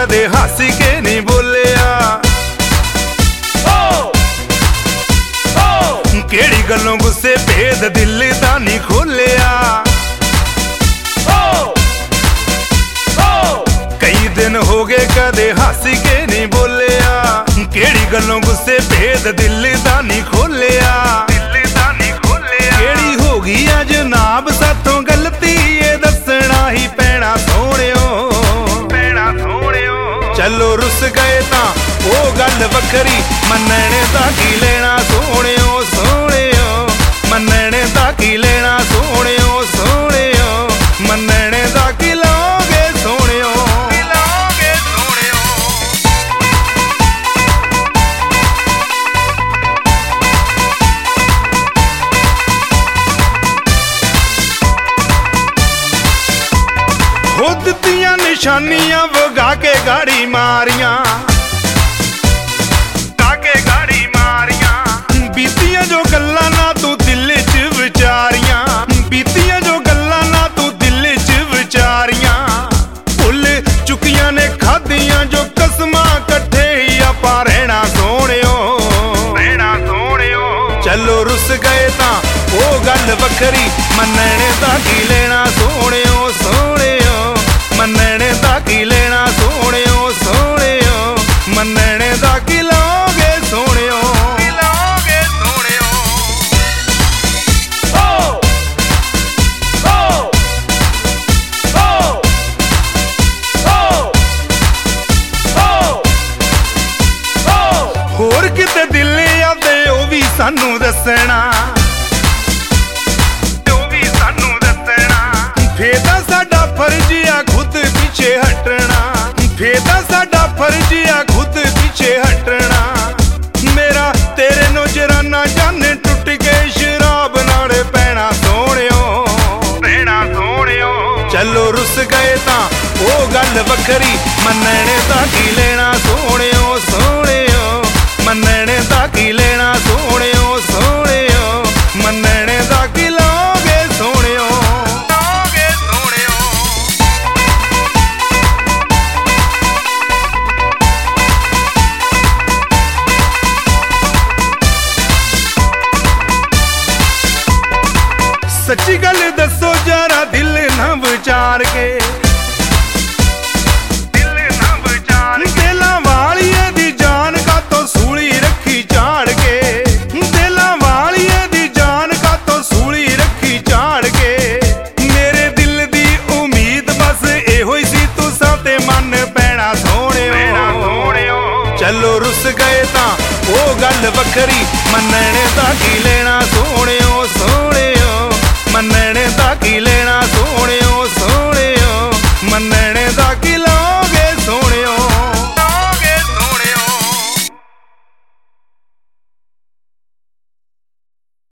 कदे हस के नहीं बोलिया। केड़ी गल्लों गुस्से भेद दिल दा नहीं खोलिया। कई दिन हो गए कदे हस के नहीं बोलिया। केड़ी गल्लों गुस्से भेद दिल दा नहीं खोलिया। केड़ी हो गई आ जनाब साथों गलती ये दसना ही पैना सोहणियो। चलो रुस गए तां ओ गल वखरी मनने दा की लेना सोहणियो सोहणियो। मनने दा की लेना सोहणियो सोहणियो। मनने दा की लोगे सोहणियो। हो दित्तियां निशानियां वगा के गाड़ी मारियां। बीतियां जो गल्लां ना तू दिल च विचारियां। बीतियां जो गल्लां ना तू दिल च विचारियां। भुल चुकियां ने खादियां जो कसमां कट्ठे ही आपां रहना सोहणियो। चलो रुस गए तां ओ गल वखरी मनने दा की लेना सोहणियो सोहणियो। मनने दा की लेना सोहणियो सोहणियो। मनने दा की लोगे सोहणियो। होर किते दिल आदे ओ भी सानू दसना। फेदा साडा फर्ज आ खुद पीछे हटना। फेदा साडा फर्ज आ खुद पीछे हटना। मेरा तेरे नौजराना जाने टुट के शराब नाल पैना सोहणियो। चलो रुस गए तां ओ गल वखरी मनने दा की लेना सोहणियो सोहणियो। मनने दा की लेना सोहणियो सोहणियो। मनने दा की लोगे सोहणियो। सच्ची गल दसो जरा दिल ना विचार के। दिलां वालिए दी जान का तो सूली रखी झाड़ के। दिलां वालिए दी जान का तो सूली रखी झाड़ के। मेरे दिल दी उम्मीद बस एहो ही सी तुसां ते मन पैना सोहणियो। चलो रुस गए तां ओ गल वखरी मनने दा की लेना सोहणियो सोहणियो। मनने दा की लेना